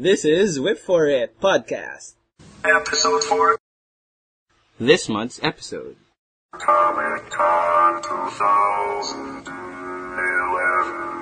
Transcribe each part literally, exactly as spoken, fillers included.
This is Whip For It Podcast. Episode four. This month's episode. Comic Con twenty eleven.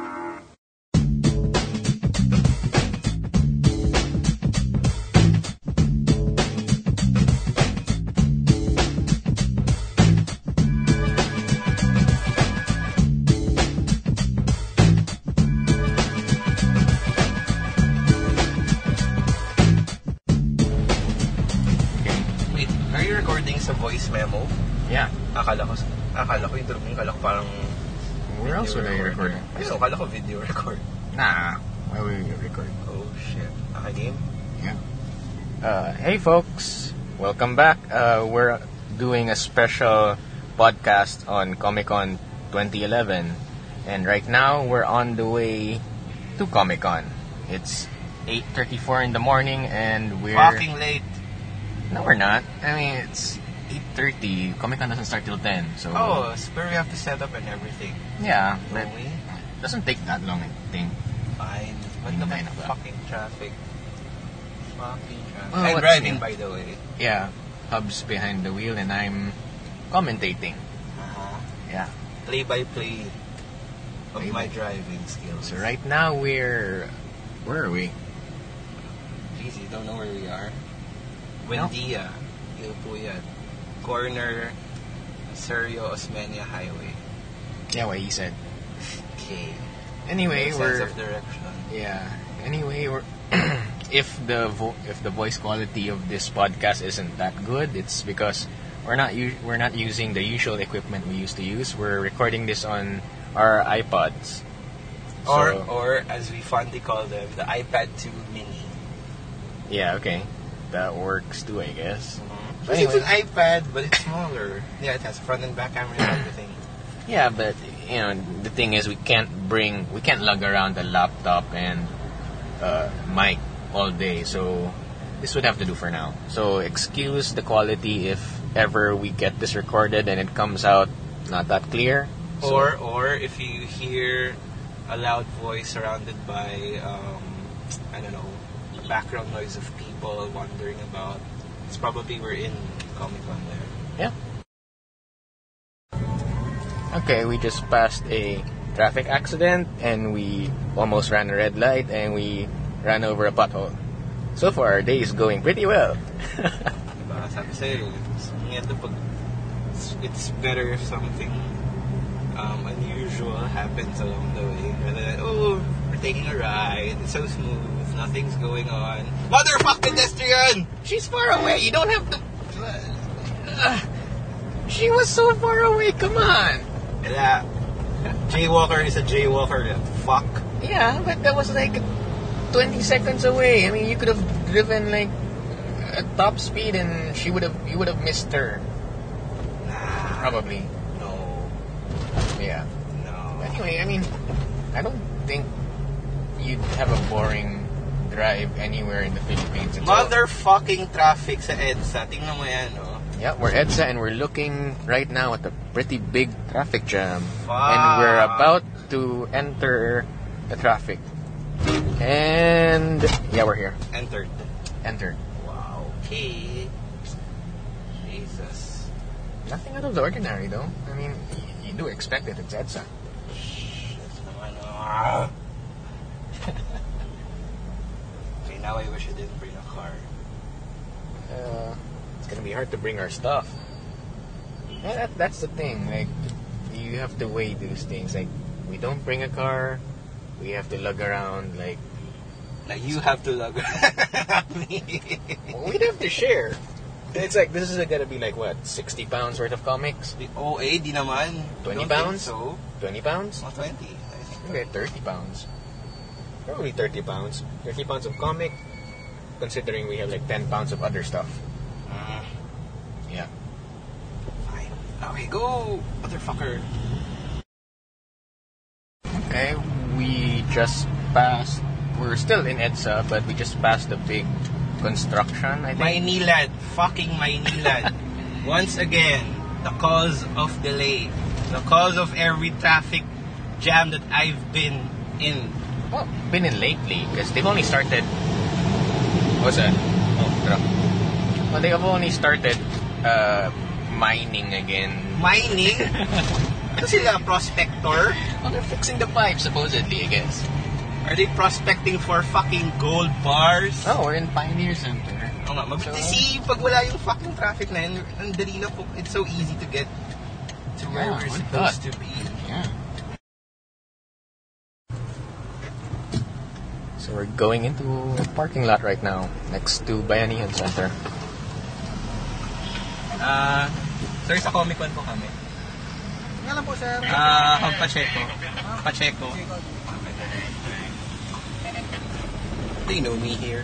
Sa voice memo. Yeah. Akala ko, akala ko yung drone, akala ko parang... Where else would I record? Ay, so, akala ko video record. Nah, why would we record? Oh, shit. Okay, game? Yeah. Uh, hey, folks. Welcome back. Uh, we're doing a special podcast on Comic-Con twenty eleven. And right now, we're on the way to Comic-Con. It's eight thirty-four in the morning, and we're... Fucking late. No, we're not. I mean, it's eight thirty. Comic-Con doesn't start till ten, so... Oh, so where we have to set up and everything. Yeah, but we? it doesn't take that long, I think. Fine. But Nine naman o'clock. fucking traffic. Fucking traffic. Oh, I'm what's driving, new? by the way. Yeah, Hub's behind the wheel and I'm commentating. Uh-huh. Yeah. Play-by-play of Play my by- driving skills. So right now we're... Where are we? Jeez, you don't know where we are? Buendia. Yun po yan. Corner, Sergio Osmeña Highway. Yeah, what he said. Okay. Anyway, No we're... sense of direction. Yeah. Anyway, we're... if the vo- if the voice quality of this podcast isn't that good, it's because we're not u- we're not using the usual equipment we used to use. We're recording this on our iPods. Or, So- or as we fondly call them, the iPad two Mini. Yeah, okay. That works too, I guess. But it's an iPad, but it's smaller. Yeah, it has front and back camera and everything. Yeah, but you know the thing is we can't bring we can't lug around a laptop and uh, mic all day, so this would have to do for now. So excuse the quality if ever we get this recorded and it comes out not that clear. So- Or, or if you hear a loud voice surrounded by, um, I don't know, background noise of people wandering about, it's probably we're in Comic-Con there. Yeah. Okay, we just passed a traffic accident and we almost ran a red light and we ran over a pothole. So far, our day is going pretty well. Diba? Sabi sa'yo, it's, ngayon pag, it's, it's better if something um, unusual happens along the way. Rather than, oh, we're taking a ride, it's so smooth, nothing's going on. Motherfuck pedestrian! She's far away. You don't have to. Uh, she was so far away. Come on. Yeah. Jaywalker is a jaywalker. Fuck. Yeah, but that was like twenty seconds away. I mean, you could have driven like at top speed, and she would have. You would have missed her. Nah. Probably. No. Yeah. No. Anyway, I mean, I don't think you'd have a boring drive anywhere in the Philippines. It's all- Motherfucking traffic sa EDSA. Tingnan mo yan, no? Yeah, we're EDSA and we're looking right now at a pretty big traffic jam. Fuck. And we're about to enter the traffic. And yeah, we're here. Entered. Entered. Wow. Okay. Jesus. Nothing out of the ordinary though. I mean, y- you do expect it, it's EDSA. Shit naman, ah. Okay, now I wish I didn't bring a car. Uh, it's gonna be hard to bring our stuff. Yeah, that, that's the thing. Like, you have to weigh these things. Like, we don't bring a car. We have to lug around. Like, Like, you have to lug me. we'd have to share. It's like, this is gonna be like, what, sixty pounds worth of comics? The O A, di naman. twenty Don't think pounds? So. twenty pounds? Oh, twenty. I think. Okay, thirty pounds. Probably thirty pounds. thirty pounds of comic, considering we have like ten pounds of other stuff. Mm. Yeah. Fine. Okay, go, motherfucker. Okay, we just passed, we're still in EDSA, but we just passed the big construction, I think. Maynilad. Fucking Maynilad. Once again, the cause of delay. The cause of every traffic jam that I've been in. Well, been in lately, because they've only started What's that? Oh, truck. Well, they have only started uh, mining again. Mining? Ano sila, prospector? Well, they're fixing the pipes, supposedly, I guess. Are they prospecting for fucking gold bars? Oh, we're in Pioneer Center. Oo nga, mag-see, pag wala yung fucking traffic na yun, ang dali na po, it's so easy to get to where Yeah, we're we're supposed done. to be. Yeah. So we're going into a parking lot right now, next to Bayanihan Center. Ah, sir, sa Comic Con po kami. Nga lang po, sir. Ah, uh, Pacheco. Pacheco. They know me here.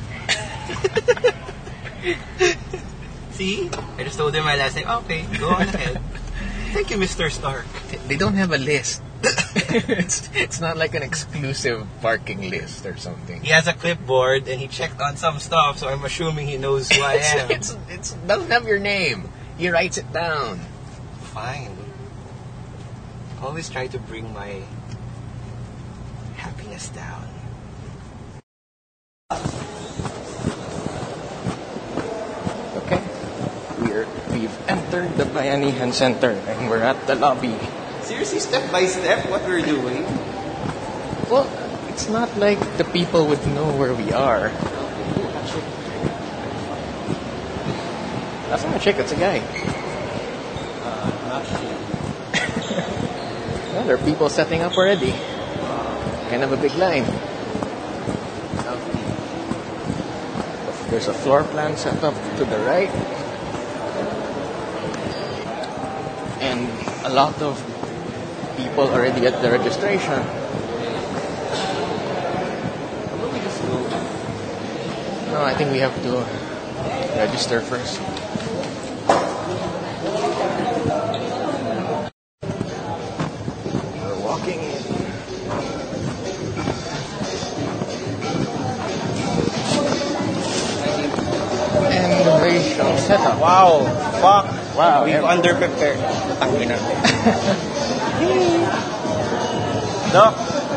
See? I just told them my last name. Okay, go on ahead. Thank you, Mister Stark. They don't have a list. it's, it's not like an exclusive parking list or something. He has a clipboard and he checked on some stuff, so I'm assuming he knows who I am. It's, it's, it doesn't have your name. He writes it down. Fine. Always try to bring my happiness down. Okay. We're, we've entered the Bayanihan Center and we're at the lobby. Seriously, step by step, what we're doing? Well, it's not like the people would know where we are. That's not a chick, that's a guy. Uh, not sure. Well, there are people setting up already. Kind of a big line. There's a floor plan set up to the right. And a lot of people already at the registration. No, I think we have to register first. We're walking in. And racial setup. Wow, fuck. Wow, We've yeah. underprepared. Tangina. Doc.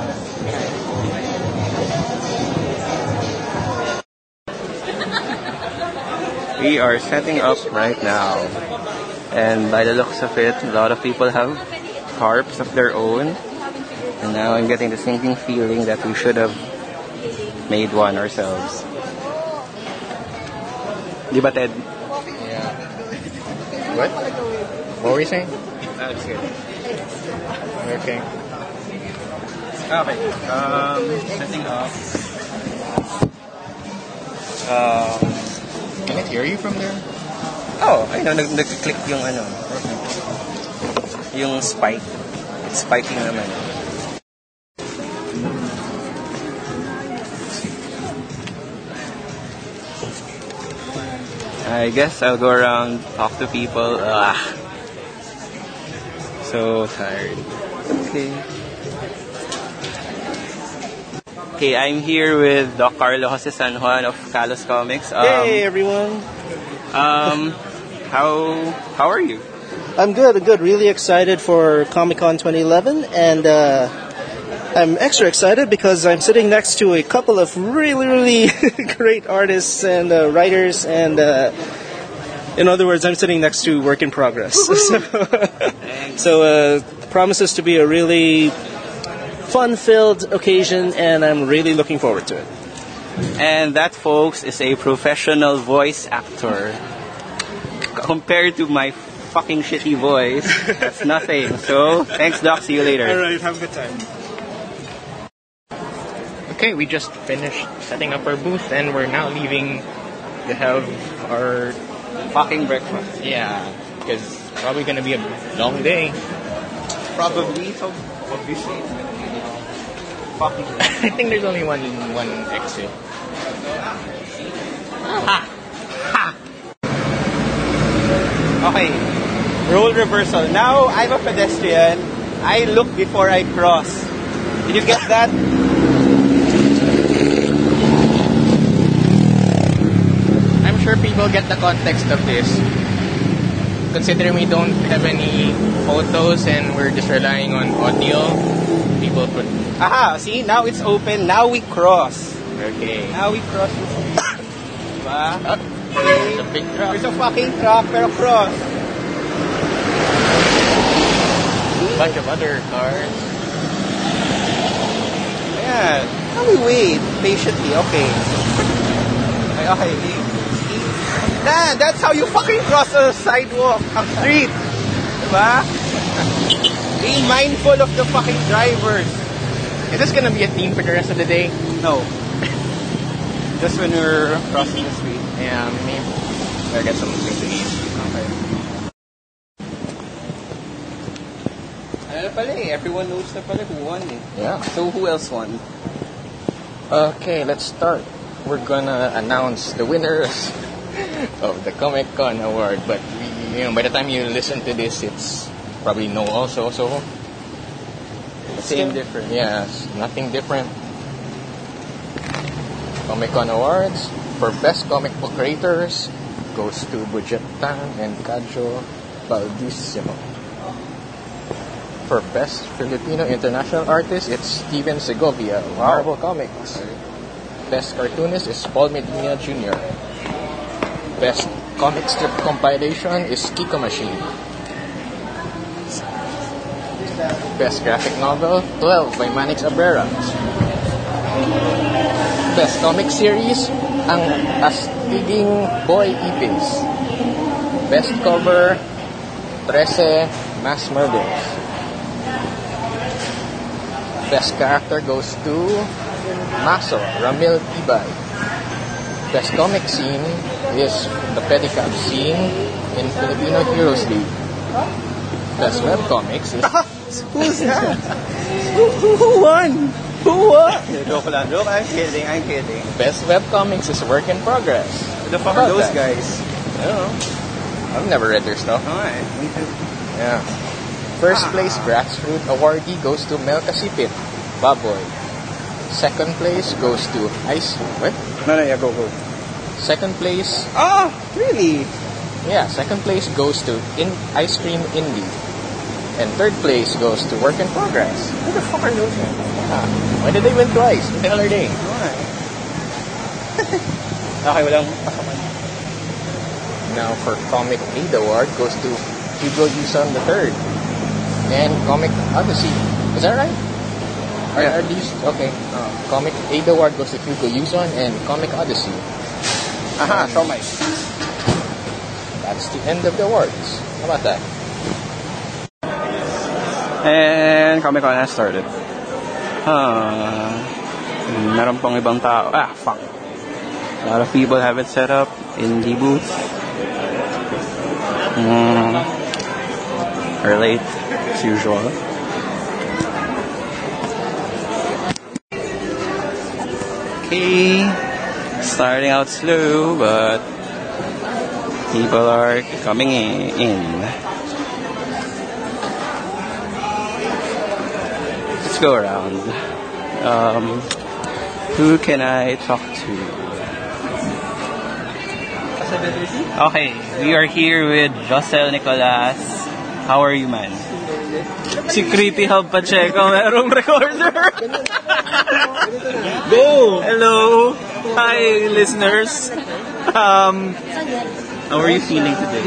We are setting up right now. And by the looks of it, a lot of people have tarps of their own. And now I'm getting the sinking feeling that we should have made one ourselves. Di ba, Ted? Yeah. What? What were you saying? That's good. Okay. Okay. Um, setting up. Um, Can I hear you from there? oh, I know, nag nag-click yung ano. Yung spike. It's spiking naman. I guess I'll go around, talk to people. Ah, so tired. Okay. Okay, I'm here with Doc Carlo Jose San Juan of Kalos Comics. Um, Hey everyone, Um, how how are you? I'm good. I'm good. Really excited for Comic Con twenty eleven, and uh, I'm extra excited because I'm sitting next to a couple of really, really great artists and uh, writers, and uh, in other words, I'm sitting next to work in progress. so, so uh, promises to be a really fun-filled occasion, and I'm really looking forward to it. And that, folks, is a professional voice actor. Compared to my fucking shitty voice, that's nothing. So, thanks, Doc. See you later. right, have a good time. Okay, we just finished setting up our booth and we're now leaving to have our... Fucking breakfast. Yeah, because it's probably going to be a long day. Probably. So, obviously, it's gonna be long. Fucking. I think there's only one one exit. Ha! Ha! Okay. Role reversal. Now, I'm a pedestrian. I look before I cross. Did you get that? I'm sure people get the context of this. Considering we don't have any photos and we're just relying on audio, people put... Aha! See? Now it's open. Now we cross. Okay. Now we cross. Diba? Ah, there's a big truck. There's a fucking truck, pero cross. Bunch of other cars. Ayan. How we wait patiently, okay. Okay, okay. Nah, that's how you fucking cross a sidewalk, a street. Diba? Be mindful of the fucking drivers. Is this gonna be a theme for the rest of the day? No. Just when we're crossing the street. Yeah, maybe. Better get something to eat. Okay. Ano na pala eh, everyone knows na pala who won eh. Yeah. So who else won? Okay, let's start. We're gonna announce the winners of the Comic Con Award. But we, you know, by the time you listen to this, it's probably no also. So Same different. yeah, it's nothing different. Comic Con Awards for Best Comic Book Creators goes to Bujetan and Kadjo Baldissimo. For Best Filipino International Artist, it's Steven Segovia of Marvel Comics. Best Cartoonist is Paul Medina Junior Best Comic Strip Compilation is Kiko Machine. Best Graphic Novel, twelve by Manix Abrera. Best Comic Series, Ang Astiging Boy Ipis. Best Cover, thirteen Mass Murders. Best Character goes to Maso, Ramil Tibay. Best Comic Scene is the Pedicab scene in Filipino Heroes League. Best Webcomics is... Who's that? who, who, who won? Who won? Joke lang, joke. I'm kidding, I'm kidding. Best Webcomics is Work in Progress. Who the fuck How are about those that? guys? I don't know. I've never read their stuff. Alright, me too. Yeah. First place Grassroot awardee goes to Mel Casipit, Baboy. Second place goes to Ice... What? No, no, yeah, go, go. Second place... Oh, really? Yeah, second place goes to in Ice Cream Indie. And third place goes to Work in Progress. Who the fuck are those guys? Yeah. Why did they win twice? What the hell are they? Alright. Okay, walang pasaman. Now for Comic Aid Award goes to Hugo Yuson the third. And Comic Odyssey. Is that right? Are, Yeah. are these... Okay. Uh, Comic Aid Award goes to Hugo Yuson and Comic Odyssey. Aha, show my. That's the end of the awards. How about that? And Comic Con has started. Uh, meron pang ibang tao. Ah, fuck. A lot of people have it set up in the booth. Mm, we're late, as usual. Okay, starting out slow, but people are coming in. Let's go around. Um, who can I talk to? Okay, we are here with Josel Nicolas. How are you, man? Si Creepy Hub Pacheco, merong recorder. Go! Hello! Hi, listeners. Um, how are you feeling today?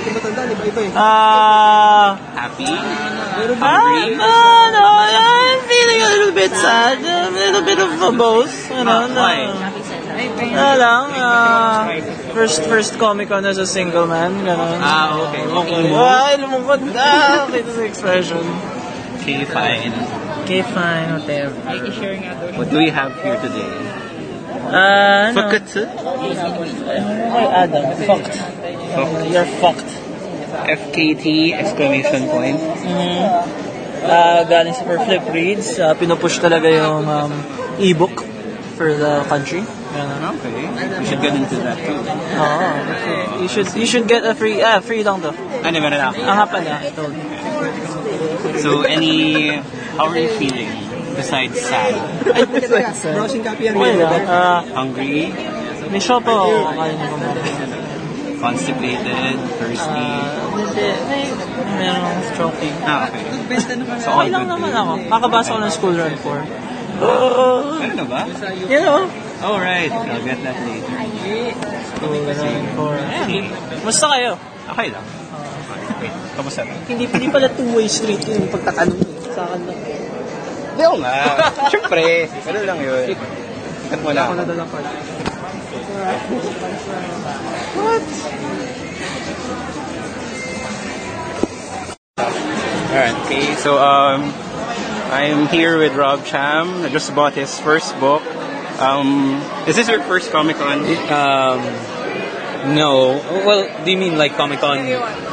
Uh, Happy? uh, Hungry? no, no, I'm feeling a little bit sad. A little bit of a both. You know, no. Why? Wala lang. Uh, first, first Comic Con as a single man. Ganun. Ah, okay. Okay. Ay, lumungkot na. Kita sa expression. Okay, fine. Okay, fine. Whatever. What do we have here today? Uh, ano? Fakutsu? Hi, Adam. Fucked. Uh, you're fucked. F K T! Exclamation point. Mm-hmm. Uh, galing sa for Flip Reads, uh, pinupush talaga yung um, e-book for the country. Ganun. Okay. We should get into that too. Oo. You should you should get a free ah free lang to. Ano, meron na ako. Ang nga pala, told. So, any... How are you feeling? Besides sad? Wala. Uh, Hungry? may show pa ako. Kaya niyo kumain. Constipated? Thirsty? Uh, Hindi. May meron akong stroke. Ah, okay. So, all Okay lang good. naman ako. Kakabasa ko ng school run for. Meron na ba? You know? Oh, right. I'll get that later. For, ayan. Musta kayo? Okay lang. Wait, kamusta? Hindi, hindi pala two-way street yung pagtatanong eh. Sa akin lang. Hindi ako nga. Siyempre. Ano lang yun. Ikat mo lang. Ako na dalang card. What? Alright, okay. So, um, I'm here with Rob Cham. I just bought his first book. Um, is this your first Comic Con? Um, no. Well, do you mean like Comic Con?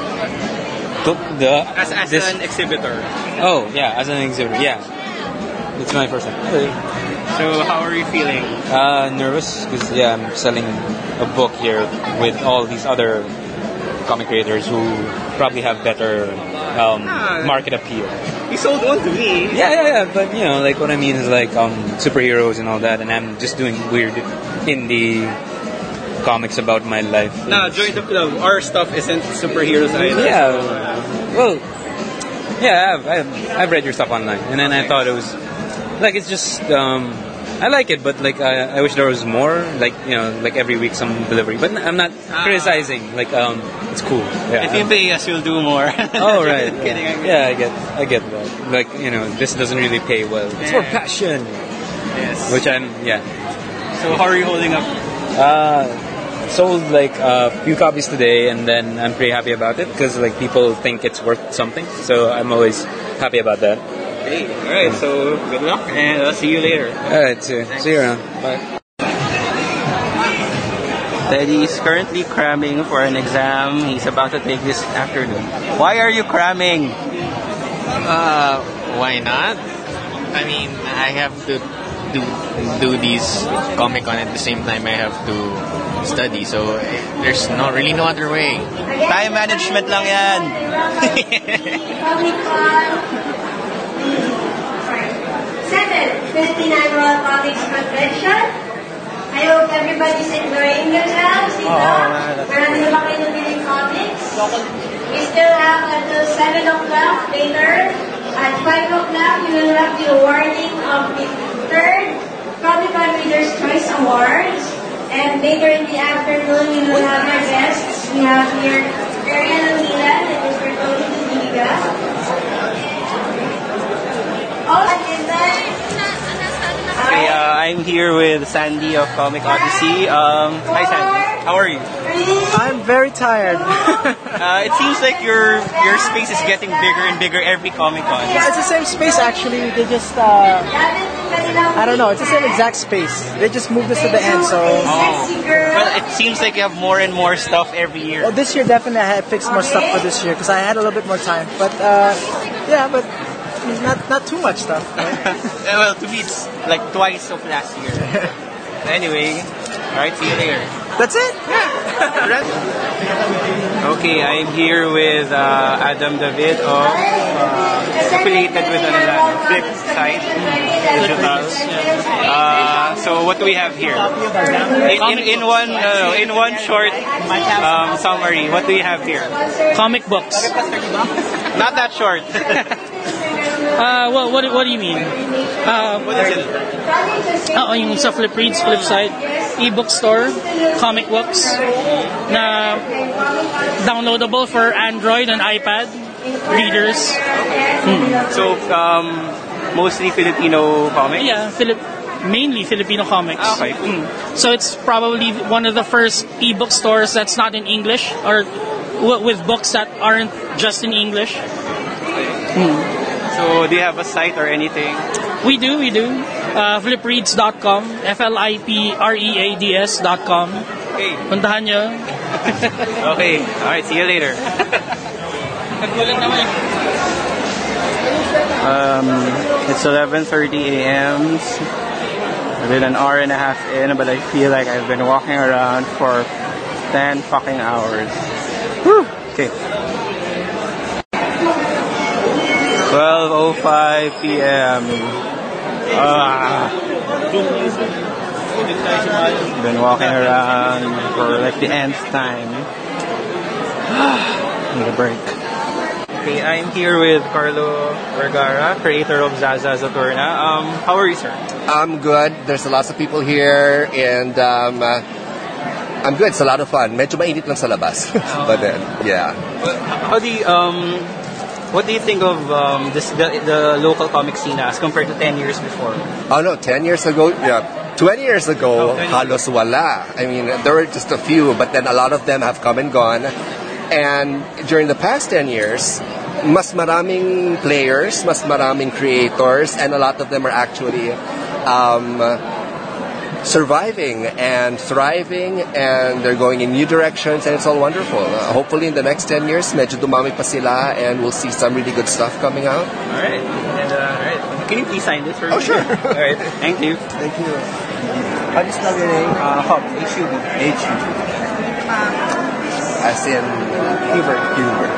The As, as this- an exhibitor. Oh yeah, as an exhibitor. Yeah, it's my first time. So, how are you feeling? Uh, nervous because yeah, I'm selling a book here with all these other comic creators who probably have better um, Ah. market appeal. You sold one to me. Yeah, yeah, yeah. But you know, like what I mean is like um, superheroes and all that, and I'm just doing weird indie comics about my life. Nah, join the club. Our stuff isn't superheroes either. Yeah. So, uh, Well, yeah, I've, I've, I've read your stuff online, and then I thought it was like it's just um, I like it, but like I, I wish there was more. Like you know, like every week some delivery. But I'm not Ah. criticizing. Like um, it's cool. Yeah. if you pay us, you'll do more. Oh right. Kidding, I'm Yeah, I get, I get that. Like you know, this doesn't really pay well. It's for passion, Yes. which I'm yeah. So how are you holding up? Uh, sold like a few copies today, and then I'm pretty happy about it because like people think it's worth something. So I'm always happy about that. Hey, all right. So good luck, and I'll see you later. All right, see, see you around. Bye. Teddy is currently cramming for an exam he's about to take this afternoon. Why are you cramming? Uh, why not? I mean, I have to do do these Comic Con at the same time I have to study, so eh, there's no really no other way. Time management lang yan. Seven, Philippine Annual Comics Convention. I hope everybody's enjoying themselves. Dito. Marami na ba kayo nabiling comics? We still have until seven o'clock later. At five o'clock, we will have the awarding of the third Comic Con Reader's Choice Awards. And later in the afternoon, we will have our guests. We have here Ariel O'Neill and Mister Tony Zuniga. Oh, and then... Okay, uh, I'm here with Sandy of Comic Odyssey. Um, hi Sandy, how are you? I'm very tired. Uh, it seems like your your space is getting bigger and bigger every Comic Con. It's the same space actually. They just, uh, I don't know, it's the same exact space. They just moved us to the end, so... Oh, well, it seems like you have more and more stuff every year. Well, this year definitely I had fixed more stuff for this year because I had a little bit more time. But, uh, yeah, but not not too much stuff. Right? Well, to me, it's like twice of last year. Anyway, alright, see you later. That's it? Okay, I'm here with uh, Adam David of uh, affiliated with another Flip site, digital. Uh, so what do we have here? In, in, in one uh, in one short um, summary, what do you have here? Comic books. Not that short. Uh, well, what, what do you mean? Uh, What is it? Oo, yung sa Flip Reads, Flip Site, e-book store, comic books, na downloadable for Android and iPad readers. So um, mostly Filipino comics. Yeah, Philip, mainly Filipino comics. Okay. Mm. So it's probably one of the first e-book stores that's not in English or w- with books that aren't just in English. So do you have a site or anything? We do, we do. Uh, flip reads dot com, F L I P R E A D S dot com. Okay. Puntahan nyo. Okay. All right. See you later. Um, it's eleven thirty a.m. I've been an hour and a half in, but I feel like I've been walking around for ten fucking hours. Whew. Okay. twelve oh five p.m. Ah. Been walking around for like the nth time. Need a break. Okay, I'm here with Carlo Vergara, creator of Zaza Zaturna. Um, how are you, sir? I'm good. There's lots of people here, and um, uh, I'm good. It's a lot of fun. Medyo mainit lang sa labas. But then, yeah. How do you, um, what do you think of um, this the, the local comic scene as compared to ten years before? Oh no, ten years ago, yeah, twenty years ago, Oh, twenty. halos wala. I mean, there were just a few, but then a lot of them have come and gone. And during the past ten years, mas maraming players, mas maraming creators, and a lot of them are actually um, surviving and thriving, and they're going in new directions, and it's all wonderful. Uh, hopefully in the next ten years, medyo dumami pa sila, and we'll see some really good stuff coming out. All right. And, uh, all right. Can you please sign this for Oh, me? sure. All right. Thank you. Thank you. How do you spell your name? Uh, Hub, H U B. H U. As in, uh, Hubert. Hubert.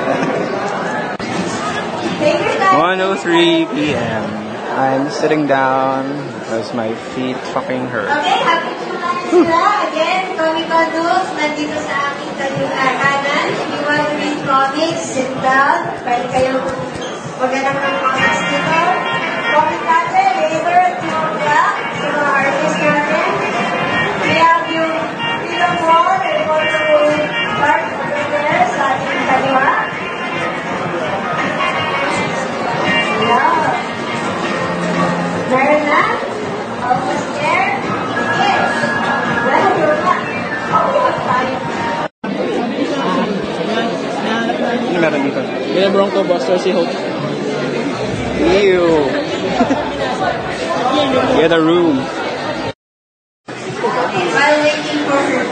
one oh three p.m. I'm sitting down because my feet fucking hurt. Okay, happy to sila. Again, Comic Con News, nandito sa aking kanyang uh, kanan. If you want to read comics, sit down. Pwede kayong maghanap ng comics dito. Comic natin later at two o'clock sa mga artists natin. We have yung film wall and photo part over there sa ating kaliwa. Yeah. Meron na? Almost there? Yes. Well, you're not. Oh, you're fine. Ano meron dito? May Bronco Buster si Hope. Ew. Get a room. While waiting for her.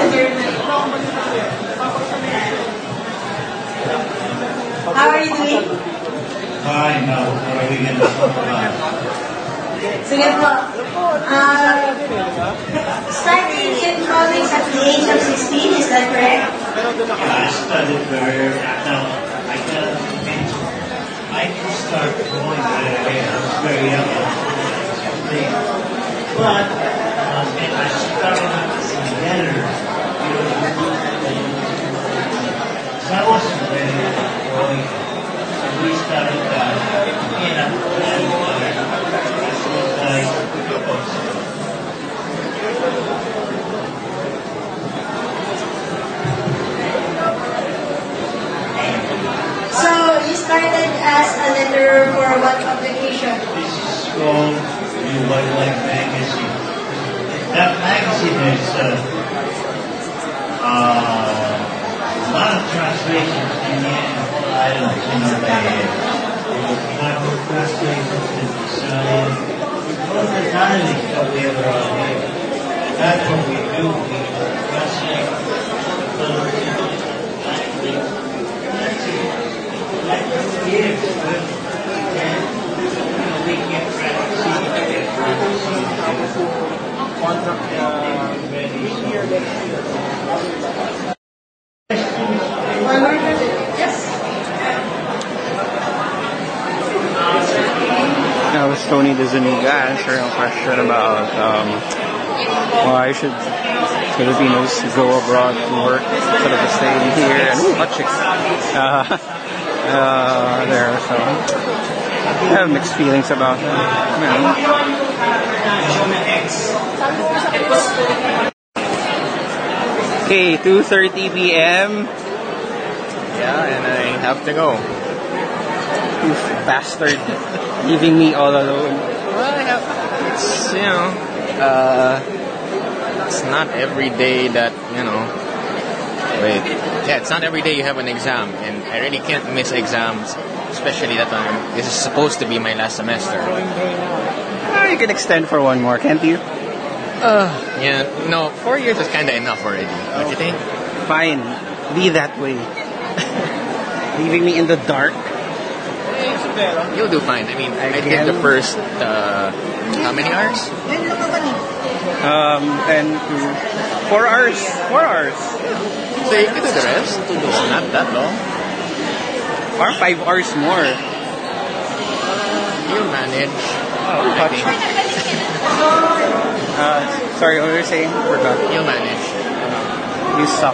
How are you doing? Fine, now what are we going to talk about? Sige po. Uh, starting in comics at the age of sixteen, is that correct? I studied very, now, I can I can start going right away. I was very young. But, um, and I started out as a beginner. So I wasn't ready for going. So we started, uh, in a plan together. This was like, So, you started as a letterer for what publication? This is called New Wildlife Magazine. That magazine is uh, uh, a lot of translations in the islands in our bay. Naval translations in Israel. All the dialects that we have around here. That's what we do. We translate the language. That's it. Like years, but and we get Now, Tony Dizuniga answering a question about um, why should Filipinos go abroad to work instead of staying here and ooh, hot chicks. Uh, uh, there, so I have mixed feelings about that. Okay, two thirty p.m. Yeah, and I have to go. You bastard, leaving me all alone. Well, I have, it's, you know, uh, it's not every day that, you know, wait, yeah, it's not every day you have an exam, and I really can't miss exams, especially that time. This is supposed to be my last semester. Oh, you can extend for one more, can't you? Uh, yeah, no, four years is kind of enough already, don't you think? Fine, be that way. Leaving me in the dark. You'll do fine. I mean, I did the first, uh, how many hours? Um, and four hours. Four hours. So you can do the rest. It's not that long. Or five hours more. You'll manage. Oh, I think. Uh, sorry, what were you saying? Forgot. You'll manage. You suck.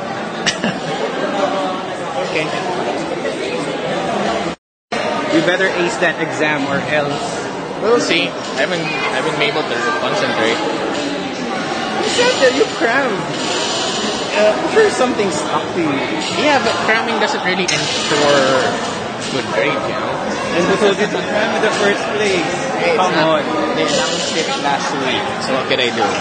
Okay. You better ace that exam or else. We'll see. I haven't, I haven't been able to concentrate. You said that you crammed. uh, I'm sure something stuck to you. Yeah, but cramming doesn't really ensure good grade, you know? And so did you cram in the first place? Hey, Come not- on. They announced it last week, so what could I do?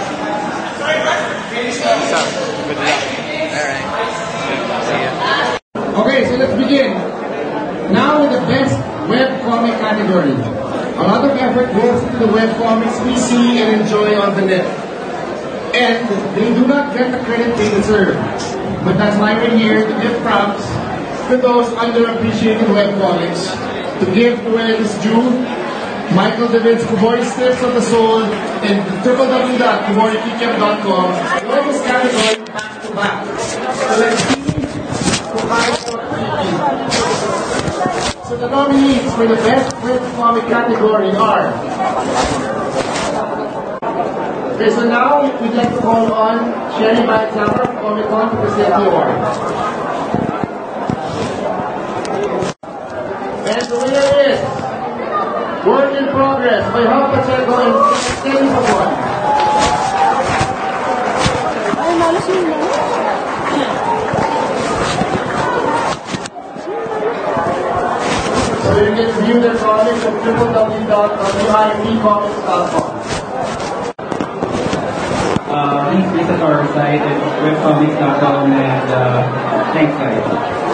So, good luck. Alright. See ya. Okay, so let's begin. Now with the best web comic category. A lot of effort goes into the web comics we see and enjoy on the net. And they do not get the credit they deserve. But that's why we're here to give props to those underappreciated web comics. To give where it is due, Michael David's Kubori Slips of the Soul and w w w dot kubori kikiam dot com were this category back to back. So let's see who has what we So the nominees for the best web comic category are. Okay, so now we'd like to call on Sherry Baitama from Comic Con to present the award. And the winner is Work in Progress by Hub Pacheco and Kenny Pabon. So you can view their comics at w w w dot w i p comics dot com. Uh, please visit our site at webcomics dot com and uh, thanks guys.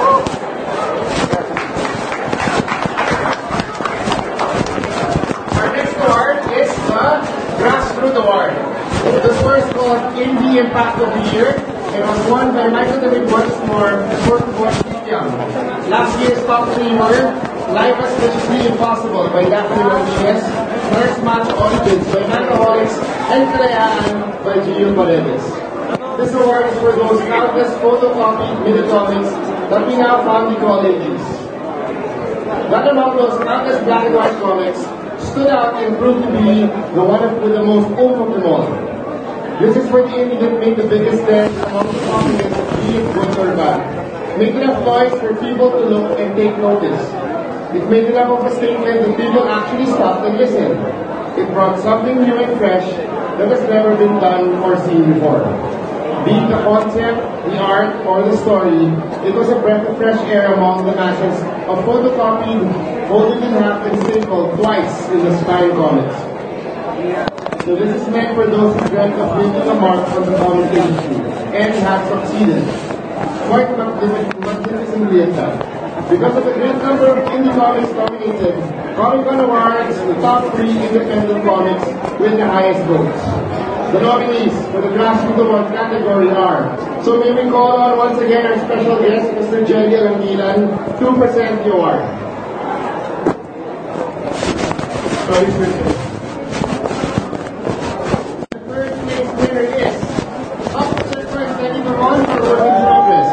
Our next award is the Grassroots Award. This was called Indie Impact of the Year and was won by Michael David Once-More for Kubori Kikiam. Last year's top three were Life as Magically Impossible by Daphne Martinez, Nurse Match Origins by Manaholics, and Kalayaan by Gio Paredes. This award is for those countless photocopied mini-comics that we now fondly call indies. One among those countless black and white comics stood out and proved to be the one of, with the most oomph of them all. This is for the indie that made the biggest dent among the confidence of being good or bad. Made enough noise for people to look and take notice. It made enough of a statement that people actually stopped and listened. It brought something new and fresh that has never been done or seen before. Be it the concept, the art, or the story, it was a breath of fresh air among the masses of photocopied, folded in half and stapled twice in the Spine comics. So this is meant for those who dreamt of making a mark on the comic industry, and have succeeded. Quite magnificently in fact. Because of the great number of indie comics nominated, Comic Con awards the top three independent comics with the highest votes. The nominees for the Grassroots Award category are, so may we call on once again our special guest, Mister Jelly Alangilan, to present the award. Sorry, sir. The third place winner is Officer First Lenny Mamon for Work in Progress.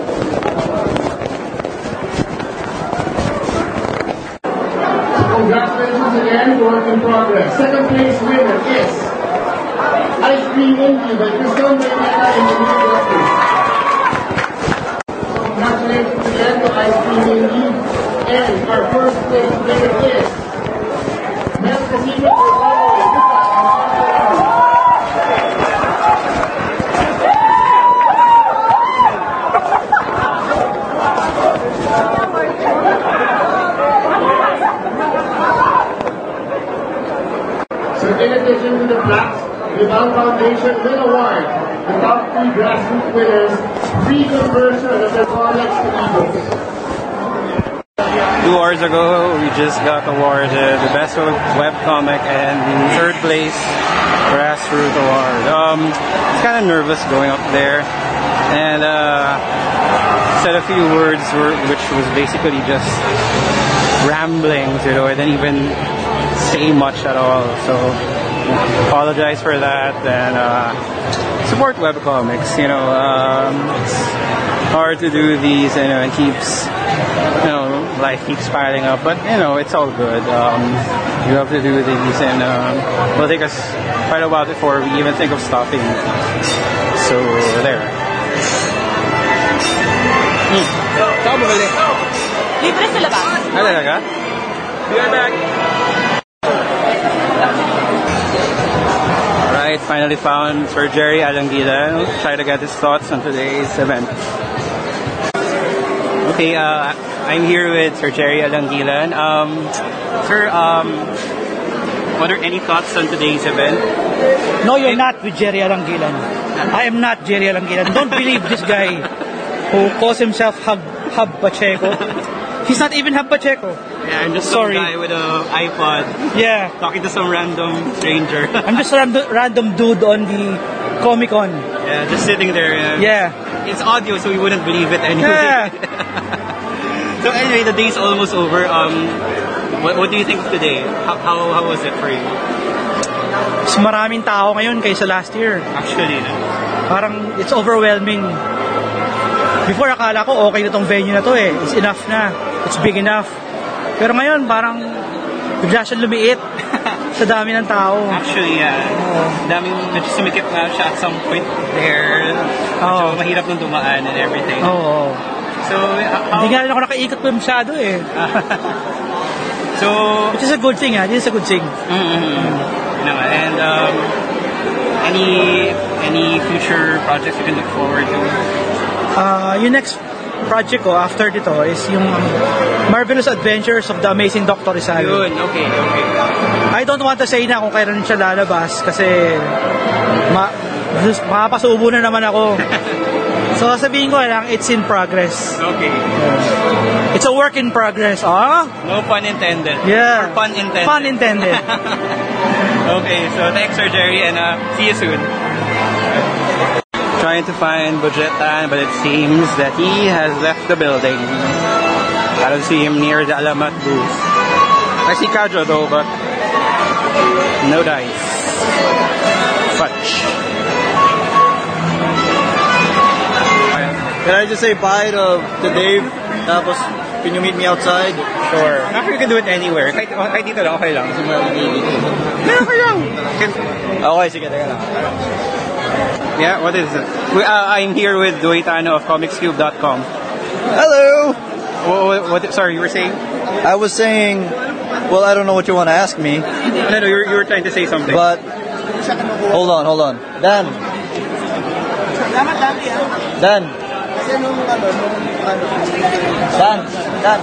Congratulations again for Work in Progress. Second place winner is Ice Cream Indie by Crystal Maynard and the New Directors. Congratulations again to Ice Cream Indie. And our first place winner is Mel Casino for So in addition to the plaques, the Val Foundation will award the top three grassroots winners free conversion of their comics to ebooks. Two hours ago, we just got awarded the best web comic and the third place Grassroots Award. Um, it's kind of nervous going up there, and uh, said a few words were, which was basically just ramblings, you know, I didn't even say much at all, so apologize for that, and uh, support webcomics, you know, um, it's hard to do these, you know, it keeps, you know, life keeps piling up, but, you know, it's all good. Um, you have to do these, and um, it'll take us quite a while before we even think of stopping. So, there. Hmm. Saan mo bumili? Libre sa labas. Ah, talaga? Be right back. Alright, Alright, finally found Sir Jerry Alangilan. We'll try to get his thoughts on today's event. Okay, uh, I'm here with Sir Jerry Alangilan. Um, sir, um, what are any thoughts on today's event? No, you're not with Jerry Alangilan. I am not Jerry Alangilan. Don't believe this guy who calls himself Hub, Hub Pacheco. He's not even Hub Pacheco. Yeah, I'm just Sorry. some guy with an iPod. Yeah. Talking to some random stranger. I'm just a random, random dude on the Comic Con. Yeah, just sitting there. Uh, Yeah. It's audio, so we wouldn't believe it anyway. Yeah. So anyway, the day's almost over. Um, what, what do you think of today? How, how, how was it for you? Mas maraming tao ngayon kaysa last year. Actually, no? Parang it's overwhelming. Before akala ko okay na tong venue na to eh. It's enough na. It's big enough. Pero ngayon parang bigla siya lumiit sa dami ng tao. Actually, yeah. Oh. Daming medyo sumikip na siya at some point there. Medyo Oh. mahirap nung dumaan and everything. Oo. Oh. So, how... Hindi nga rin ako nakaikot pa masyado eh. So... Which is a good thing ah. This is a good thing. Mm-hmm. Naman. And um, any any future projects you can look forward to? Uh, yung next project ko after dito is yung um, Marvelous Adventures of the Amazing Doctor Rizal. Yun, okay, okay. I don't want to say na kung kailan siya lalabas kasi ma makapasubo na naman ako. So sabihin ko lang, it's in progress. Okay. It's a work in progress. Ah? No pun intended. Yeah. Or pun intended. Pun intended. Okay, so thanks, Sir Jerry, and uh, see you soon. Trying to find Budgetan, but it seems that he has left the building. I don't see him near the Alamat booth. I see Kajo though, but no dice. Fudge. Can I just say bye to, to Dave? Tapos, can you meet me outside? Sure. Actually, you can do it anywhere. Kahit, kahit dito lang, okay lang. Okay lang. Okay, sige, teka lang. Yeah, what is it? We, uh, I'm here with Duitano of comics cube dot com. Hello! What, what, what, sorry, you were saying? I was saying, well, I don't know what you want to ask me. No, no, you were, you were trying to say something. But, hold on, hold on. Dan. Dan. Dan. Dan.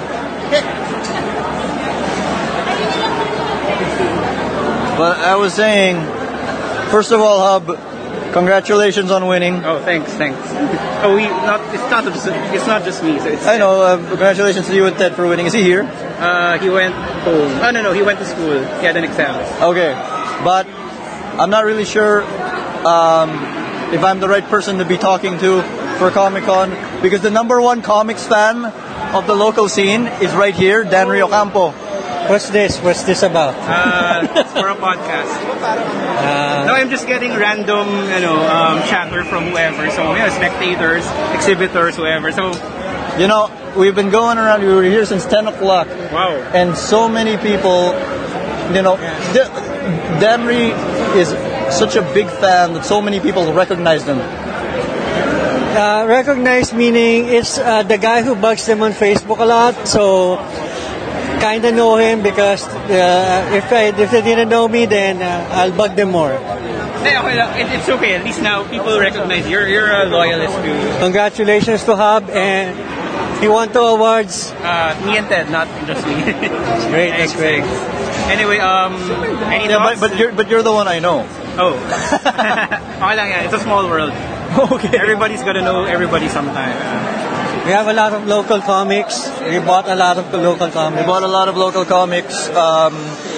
But I was saying, first of all, Hub, congratulations on winning. Oh, thanks, thanks. Oh, we not. It's not. Just, it's not just me. So it's I know. Uh, congratulations to you and Ted for winning. Is he here? Uh, he went home. Oh no, no, he went to school. He had an exam. Okay, but I'm not really sure um, if I'm the right person to be talking to for Comic Con because the number one comics fan of the local scene is right here, Dan Rio Campo. What's this? What's this about? Uh, it's for a podcast. Uh, no, I'm just getting random, you know, um, chatter from whoever. So, you know, spectators, exhibitors, whoever. So, you know, we've been going around. We were here since ten o'clock. Wow. And so many people, you know, D- Danry is such a big fan that so many people recognize him. uh, recognize meaning it's uh, the guy who bugs them on Facebook a lot. So, kind of know him because uh, if I, if they didn't know me, then uh, I'll bug them more. Hey, okay lang. It, it's okay. At least now people recognize you're you're a loyalist to. Congratulations to Hub, and he won two awards. Uh, me and Ted, not just me. It's great. That's great. Anyway, um, any Yeah, thoughts? but, but you're but you're the one I know. Oh, okay lang yan. It's a small world. Okay. Everybody's gotta know everybody sometime. We have a lot of local comics. We bought a lot of local comics. We bought a lot of local comics. Um,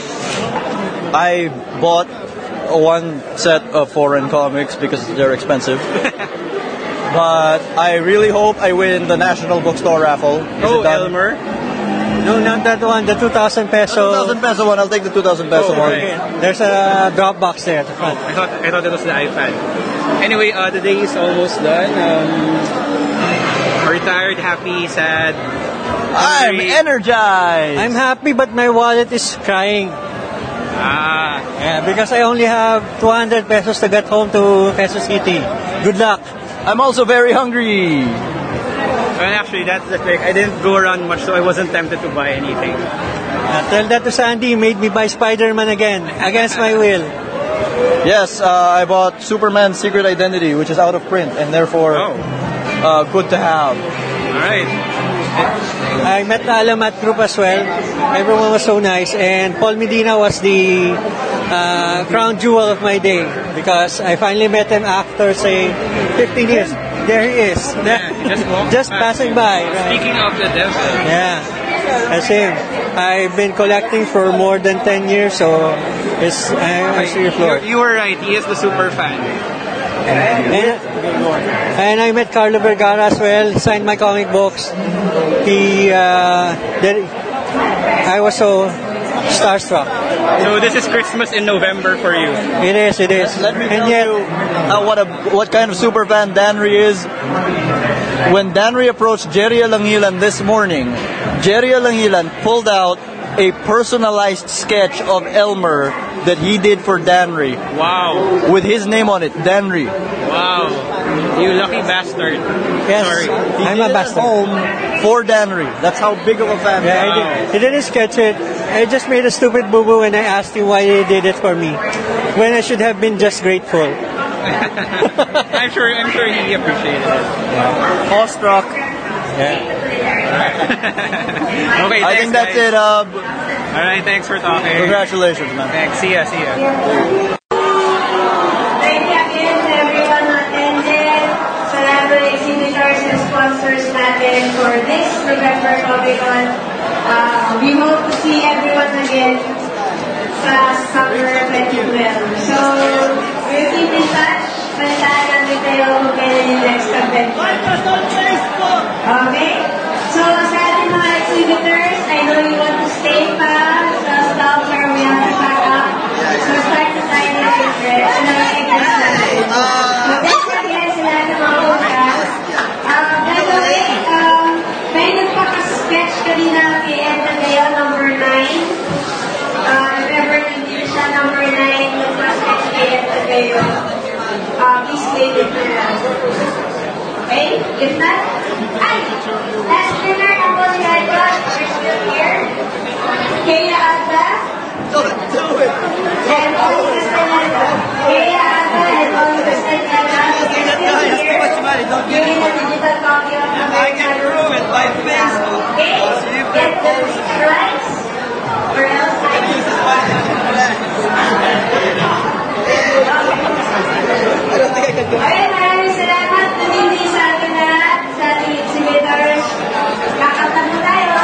I bought one set of foreign comics because they're expensive. But I really hope I win the National Bookstore raffle. Is Oh, it done? Elmer. No, not that one. The two thousand peso. two thousand peso one. I'll take the two thousand peso Oh, one. right. There's a drop box there at the front. I thought I thought it was the iPad. Anyway, uh, the day is almost done. Um, are you tired, happy, sad? I'm hungry? energized. I'm happy, but my wallet is crying. Ah, Yeah, because I only have two hundred pesos to get home to Quezon City. Good luck. I'm also very hungry. well, actually, that's the trick. I didn't go around much, so I wasn't tempted to buy anything. Uh, tell that to Sandy. He made me buy Spider-Man again against my will. Yes, uh, I bought Superman Secret Identity, which is out of print and therefore uh, good to have. All right. I met the Alamat group as well. Everyone was so nice, and Paul Medina was the uh, crown jewel of my day because I finally met him after, say, fifteen years. There he is. Yeah, he just walked Just past. passing by. Right? Speaking of the devil. Yeah, that's him. I've been collecting for more than ten years, so it's I, I see your floor. You, you were right. He is the super fan. And, and I met Carlo Vergara as well. He signed my comic books. He, uh, did, I was so starstruck. So this is Christmas in November for you. It is, it is. Let me and tell yet, you uh, what a what kind of super fan Danry is. When Danry approached Jerry Alangilan this morning, Jerry Alangilan pulled out a personalized sketch of Elmer that he did for Danry. Wow. With his name on it, Danry. Wow. You lucky bastard. Yes, Sorry. I'm a bastard. Home for Danry. That's how big of a fan he Yeah, is. I did, he didn't sketch it. I just made a stupid boo-boo when I asked him why he did it for me, when I should have been just grateful. I'm sure. I'm sure he appreciated it. Awestruck. Okay. I thanks, think that's guys. it. Uh, All right. Thanks for talking. Congratulations, man. Thanks. See ya. See ya. Thank you again to everyone who attended. Sa lahat ng exhibitors and sponsors natin for this November Comic Con. Uh, we hope to see everyone again sa summer twenty twelve. So, we'll keep in touch. Palitaan namin kayo kung kailan yung next convention. Okay? So, sa ating mga exhibitors, I know you want to stay pa sa stop where we have to pack up. So, start to sign your interest and ang interest natin. So, thanks again sa lahat ng mga podcast. Uh, by the way, um, may nagpaka-sketch kanina kay Ed Tadeo, number nine. Uh, if ever hindi siya number nine, nagpa-sketch kay Ed Tadeo. Uh, please leave it for us. Okay? If not, ay! Last dinner, ako si Edward. We're still here. Kaya Ada. Don't do it! And Oli Castaneda. Kaya Ada and Oli Castaneda. We're still here. Giving a digital copy of American ruined by Facebook. Okay? Get the rights. Or else I I don't think I can do it. Okay, maraming salamat. Tumindi sa ating lahat, sa ating exhibitors. Kakanta mo tayo.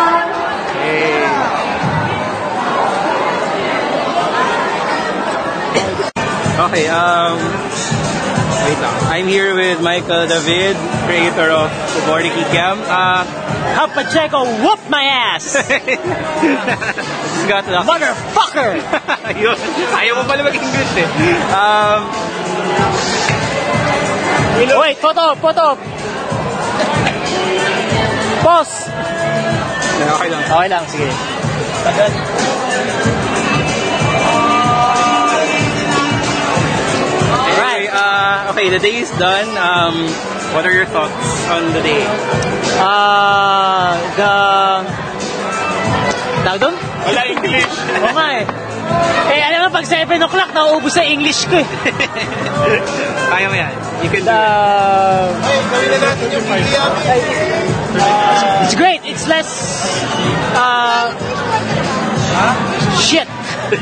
Okay. Um. Wait lang. I'm here with Michael David, creator of the Bordy Kikiam. Uh, Hub Pacheco, whoop my ass! got the Motherfucker! Ayun. Ayaw mo pala mag-English eh. Um, Wait, photo, photo! Boss! okay lang. Okay lang, sige. Anyway, uh, okay, the day is done. Um, what are your thoughts on the day? Ah, the... Tawag doon? Wala English. Oo nga eh. Eh, alam mo, pag seven o'clock, nauubos sa English ko eh. Kaya mo yan. You can The... do it. It's great. It's less... Uh... Shit.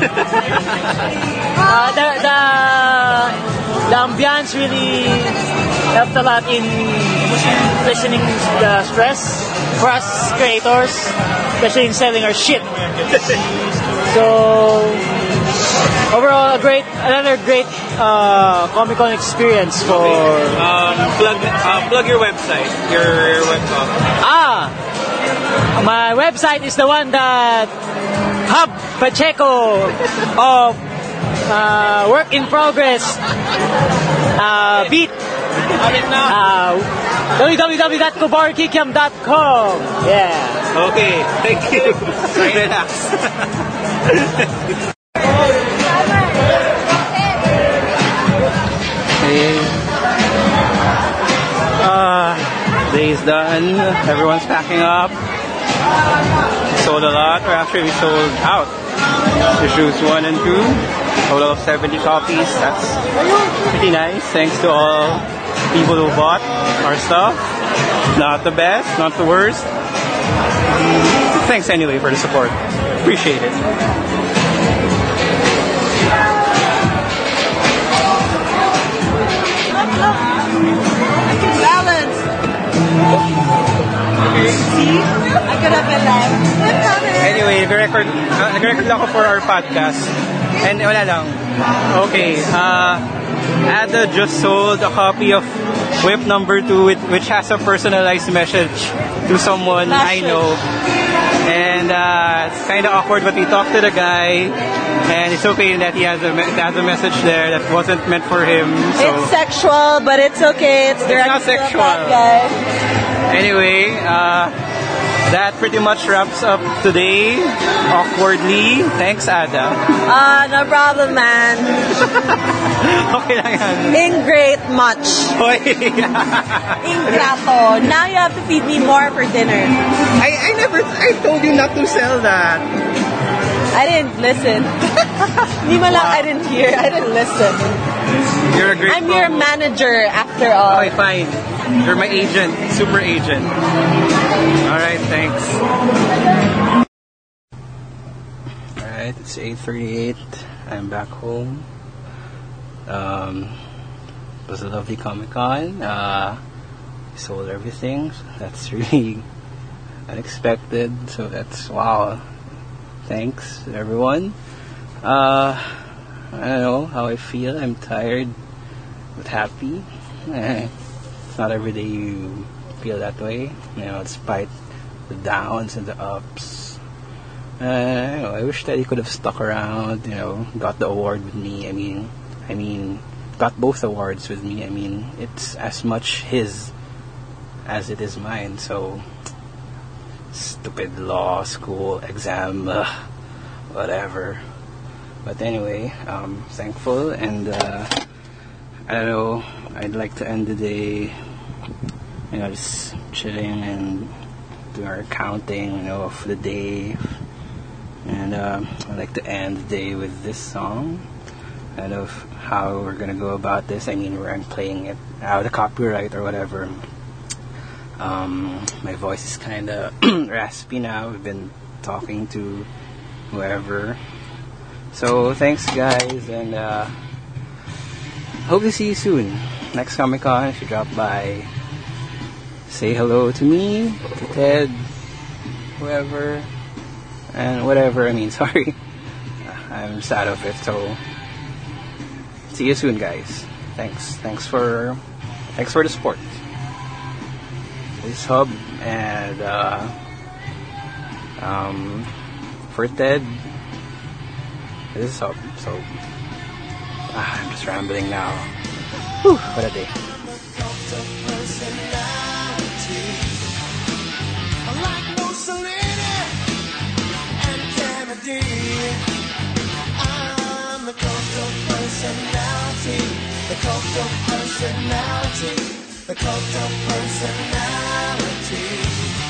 uh, the, the... The ambiance really helped a lot in lessening the stress for us creators, especially in selling our shit. So overall, a great, another great uh, Comic Con experience for. Um, plug, uh, plug your website, your, your website. Ah, my website is the one that Hub Pacheco of uh, Work in Progress uh, beat. Uh, w w w dot kubar kikiam dot com. Yeah. Okay, thank you. Relax. Okay. Uh, day is done. Everyone's packing up. We sold a lot, or actually we sold out. Issues one and two. Total of seventy copies. That's pretty nice. Thanks to all people who bought our stuff. Not the best, not the worst. Thanks anyway for the support. Appreciate it. Balance. See? I could have been live. Anyway, nag-record, uh, nag-record lang ako for our podcast. And wala lang. Okay, uh, Ada just sold a copy of Whip number two, which has a personalized message to someone I know. And uh, it's kind of awkward, but we talked to the guy, and it's okay that he has a, it has a message there that wasn't meant for him. So. It's sexual, but it's okay. It's It's not directed to a sexual. bad guy. Anyway, uh, that pretty much wraps up today. Awkwardly. Thanks, Ada. Ah, no problem, man. Okay lang yan. In great much. Hoy. Ingrato. Now you have to feed me more for dinner. I, I never, I told you not to sell that. I didn't listen. Hindi man lang, I didn't hear. I didn't listen. You're a great I'm your manager after all. Okay, fine. You're my agent. Super agent. Alright, thanks. Alright, it's eight thirty-eight. I'm back home. Um, it was a lovely Comic-Con. Uh, sold everything. So that's really unexpected. So that's, wow. Thanks, everyone. Uh, I don't know how I feel. I'm tired, but happy. It's not every day you feel that way, you know, despite the downs and the ups. Uh, you know, I wish that he could have stuck around, you know, got the award with me. I mean, I mean, got both awards with me. I mean, it's as much his as it is mine. So, stupid law school exam, uh, whatever. But anyway, um, thankful, and uh, I don't know, I'd like to end the day, you know, just chilling and doing our counting, you know, of the day. And um, I'd like to end the day with this song. I don't know if, how we're gonna go about this. I mean, we're playing it out of copyright or whatever. Um, my voice is kind of raspy now. We've been talking to whoever. So thanks, guys, and uh, hope to see you soon. Next Comic Con, if you drop by, say hello to me, to Ted, whoever, and whatever. I mean, sorry, I'm sad of it. So see you soon, guys. Thanks, thanks for, thanks for the support. This hub and uh, um, for Ted. This is hub. So ah, I'm just rambling now. Whew, what a day. I'm the cult of personality, the cult of personality, the cult of personality.